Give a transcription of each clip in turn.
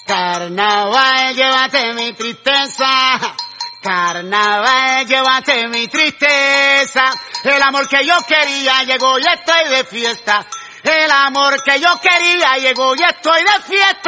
Carnaval, llévate mi tristeza. Carnaval, llévate mi tristeza. El amor que yo quería llegó y estoy de fiesta. El amor que yo quería llegó y estoy de fiesta.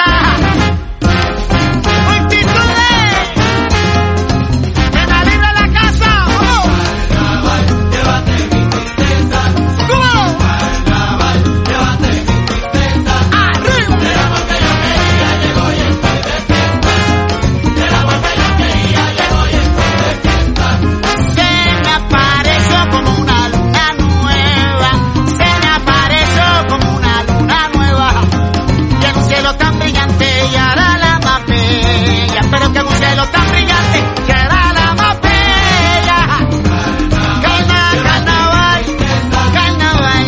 ¡Multitudes! ¡Que me libre la casa! ¡Vamos! Carnaval, llévate mi tristeza. ¡Súbelo! Carnaval, llévate mi tristeza. ¡Arriba! El amor que yo quería llegó y estoy de fiesta. El amor que yo quería llegó y estoy de fiesta. Se me apareció como una luna nueva. Se me apareció como una luna nueva. Y en un cielo tan brillante y era la más bella. Pero que en un cielo tan brillante que era la más bella. Carnaval, carnaval.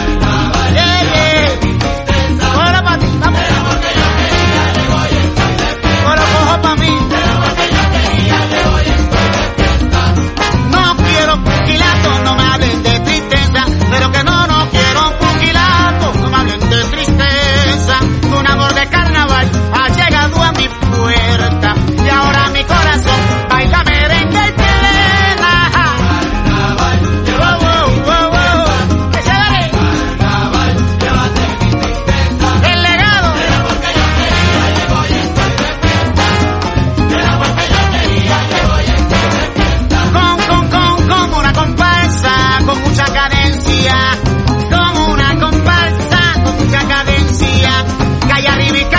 Ahora pa' ti, vamos. El amor que yo quería llegó y estoy de fiesta. Ahora cojo pa' mí. El amor que yo quería llegó y estoy de fiesta. No quiero pugilato, no me hablen de tristeza. Pero que no quiero pugilato, no me hablen de tristeza. Un amor de carnaval ha llegado a mi puerta. Y ahora mi corazón baila merengue y plena. Carnaval, llévate mi tristeza. ¡Que se vale! Carnaval, llévate mi tristeza. El legado. El amor que yo quería llegó y estoy de fiesta. El amor que yo quería llegó y estoy de fiesta. Como una comparsa con mucha cadencia. Como una comparsa con mucha cadencia. Calle arriba y